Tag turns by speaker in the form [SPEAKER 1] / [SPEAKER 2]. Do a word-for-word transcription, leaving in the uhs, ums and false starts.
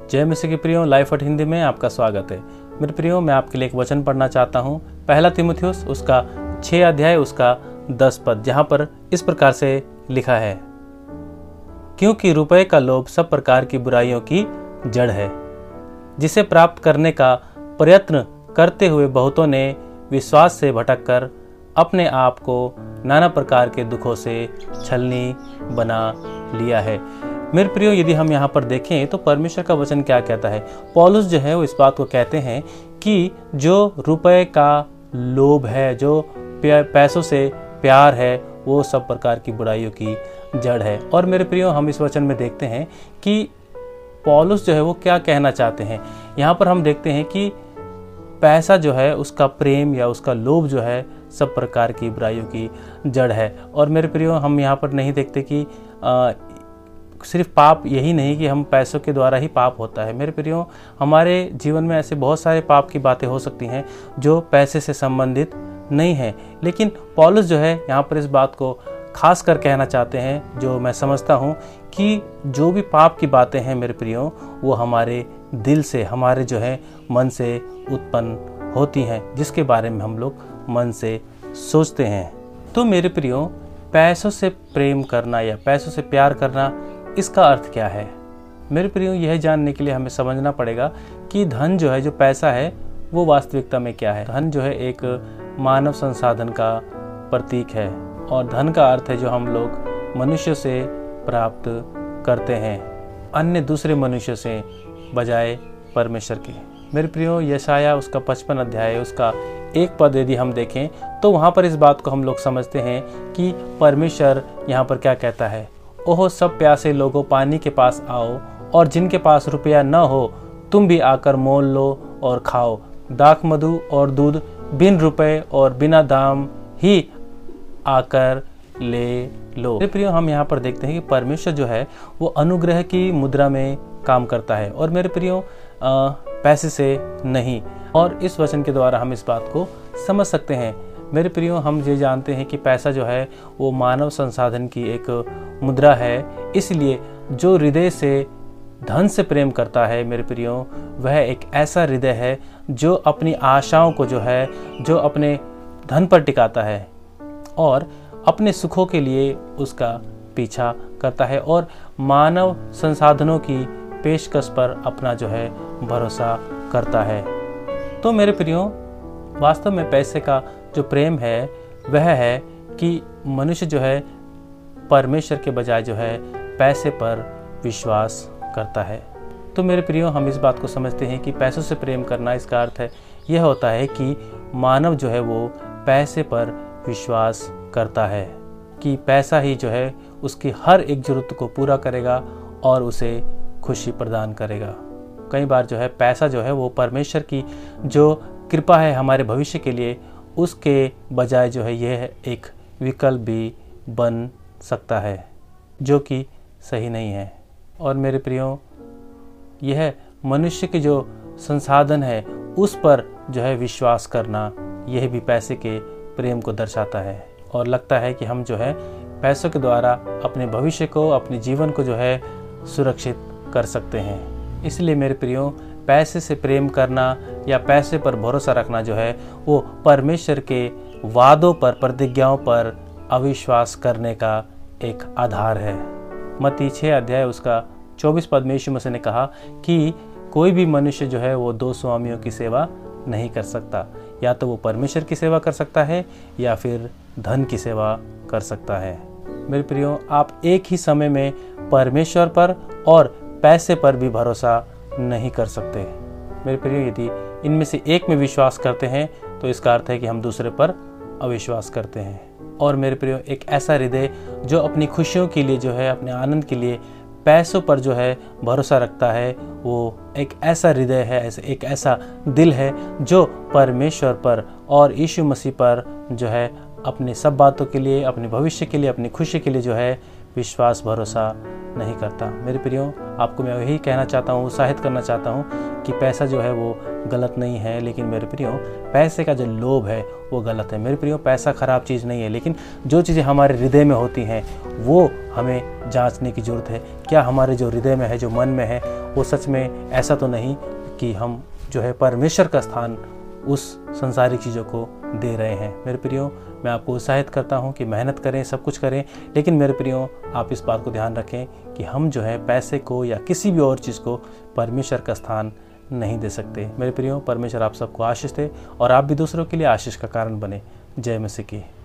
[SPEAKER 1] जय मसीह के प्रियो, लाइफ एट हिंदी में आपका स्वागत है। मेरे प्रियो, मैं आपके लिए एक वचन पढ़ना चाहता हूँ। पहला तीमुथियुस उसका छह अध्याय उसका दस पद, जहाँ पर इस प्रकार से लिखा है, क्योंकि रुपए का लोभ सब प्रकार की बुराइयों की जड़ है, जिसे प्राप्त करने का प्रयत्न करते हुए बहुतों ने विश्वास से भटककर अपने आप को नाना प्रकार के दुखों से छलनी बना लिया है। मेरे प्रियो, यदि हम यहाँ पर देखें तो परमेश्वर का वचन क्या कहता है। पौलुस जो है वो इस बात को कहते हैं कि जो रुपए का लोभ है, जो पैसों से प्यार है, वो सब प्रकार की बुराइयों की जड़ है। और मेरे प्रियो, हम इस वचन में देखते हैं कि पौलुस जो है वो क्या कहना चाहते हैं। यहाँ पर हम देखते हैं कि पैसा जो है, उसका प्रेम या उसका लोभ जो है, सब प्रकार की बुराइयों की जड़ है। और मेरे प्रियो, हम यहाँ पर नहीं देखते कि आ, सिर्फ पाप यही नहीं कि हम पैसों के द्वारा ही पाप होता है। मेरे प्रियो, हमारे जीवन में ऐसे बहुत सारे पाप की बातें हो सकती हैं जो पैसे से संबंधित नहीं है, लेकिन पौलुस जो है यहाँ पर इस बात को खास कर कहना चाहते हैं, जो मैं समझता हूँ कि जो भी पाप की बातें हैं मेरे प्रियो, वो हमारे दिल से, हमारे जो है मन से उत्पन्न होती हैं, जिसके बारे में हम लोग मन से सोचते हैं। तो मेरे प्रियो, पैसों से प्रेम करना या पैसों से प्यार करना, इसका अर्थ क्या है। मेरे प्रियो, यह जानने के लिए हमें समझना पड़ेगा कि धन जो है, जो पैसा है, वो वास्तविकता में क्या है। धन जो है एक मानव संसाधन का प्रतीक है, और धन का अर्थ है जो हम लोग मनुष्य से प्राप्त करते हैं, अन्य दूसरे मनुष्य से बजाय परमेश्वर के। मेरे प्रियो, यशाया उसका पचपन अध्याय उसका एक पद यदि हम देखें तो वहाँ पर इस बात को हम लोग समझते हैं कि परमेश्वर यहाँ पर क्या कहता है, ओह सब प्यासे लोगों, पानी के पास आओ, और जिनके पास रुपया न हो तुम भी आकर मोल लो और खाओ। दाख मधु और दूध बिन रुपए और बिना दाम ही आकर ले लो। मेरे प्रियो, हम यहाँ पर देखते हैं कि परमेश्वर जो है वो अनुग्रह की मुद्रा में काम करता है, और मेरे प्रियो पैसे से नहीं। और इस वचन के द्वारा हम इस बात को समझ सकते हैं। मेरे प्रियो, हम ये जानते हैं कि पैसा जो है वो मानव संसाधन की एक मुद्रा है, इसलिए जो हृदय से धन से प्रेम करता है मेरे प्रियो, वह एक ऐसा हृदय है जो अपनी आशाओं को जो है, जो अपने धन पर टिकाता है और अपने सुखों के लिए उसका पीछा करता है, और मानव संसाधनों की पेशकश पर अपना जो है भरोसा करता है। तो मेरे प्रियो, वास्तव में पैसे का जो प्रेम है वह है कि मनुष्य जो है परमेश्वर के बजाय जो है पैसे पर विश्वास करता है। तो मेरे प्रियो, हम इस बात को समझते हैं कि पैसों से प्रेम करना, इसका अर्थ है यह होता है कि मानव जो है वो पैसे पर विश्वास करता है कि पैसा ही जो है उसकी हर एक जरूरत को पूरा करेगा और उसे खुशी प्रदान करेगा। कई बार जो है पैसा जो है वो परमेश्वर की जो कृपा है हमारे भविष्य के लिए, उसके बजाय जो है यह एक विकल्प भी बन सकता है, जो कि सही नहीं है। और मेरे प्रियो, यह मनुष्य के जो संसाधन है उस पर जो है विश्वास करना, यह भी पैसे के प्रेम को दर्शाता है। और लगता है कि हम जो है पैसों के द्वारा अपने भविष्य को, अपने जीवन को जो है सुरक्षित कर सकते हैं। इसलिए मेरे प्रियो, पैसे से प्रेम करना या पैसे पर भरोसा रखना जो है वो परमेश्वर के वादों पर, प्रतिज्ञाओं पर अविश्वास करने का एक आधार है। मत्ती छह अध्याय उसका चौबीस पद में यीशु मसीह ने कहा कि कोई भी मनुष्य जो है वो दो स्वामियों की सेवा नहीं कर सकता, या तो वो परमेश्वर की सेवा कर सकता है या फिर धन की सेवा कर सकता है। मेरे प्रियो, आप एक ही समय में परमेश्वर पर और पैसे पर भी भरोसा नहीं कर सकते। मेरे प्रियो, यदि इनमें से एक में विश्वास करते हैं तो इसका अर्थ है कि हम दूसरे पर अविश्वास करते हैं। और मेरे प्रियो, एक ऐसा हृदय जो अपनी खुशियों के लिए जो है, अपने आनंद के लिए पैसों पर जो है भरोसा रखता है, वो एक ऐसा हृदय है, एक ऐसा दिल है जो परमेश्वर पर और यीशु मसीह पर जो है अपनी सब बातों के लिए, अपने भविष्य के लिए, अपनी खुशी के लिए जो है विश्वास भरोसा नहीं करता। मेरे प्रियो, आपको मैं यही कहना चाहता हूँ, उत्साहित करना चाहता हूँ कि पैसा जो है वो गलत नहीं है, लेकिन मेरे प्रियो पैसे का जो लोभ है वो गलत है। मेरे प्रियो पैसा खराब चीज़ नहीं है, लेकिन जो चीज़ें हमारे हृदय में होती हैं वो हमें जांचने की ज़रूरत है। क्या हमारे जो हृदय में है, जो मन में है, वो सच में ऐसा तो नहीं कि हम जो है परमेश्वर का स्थान उस संसारिक चीज़ों को दे रहे हैं। मेरे प्रियो, मैं आपको उत्साहित करता हूं कि मेहनत करें, सब कुछ करें, लेकिन मेरे प्रियो आप इस बात को ध्यान रखें कि हम जो है पैसे को या किसी भी और चीज़ को परमेश्वर का स्थान नहीं दे सकते। मेरे प्रियो, परमेश्वर आप सबको आशीष दे और आप भी दूसरों के लिए आशीष का कारण बने। जय मसीह की।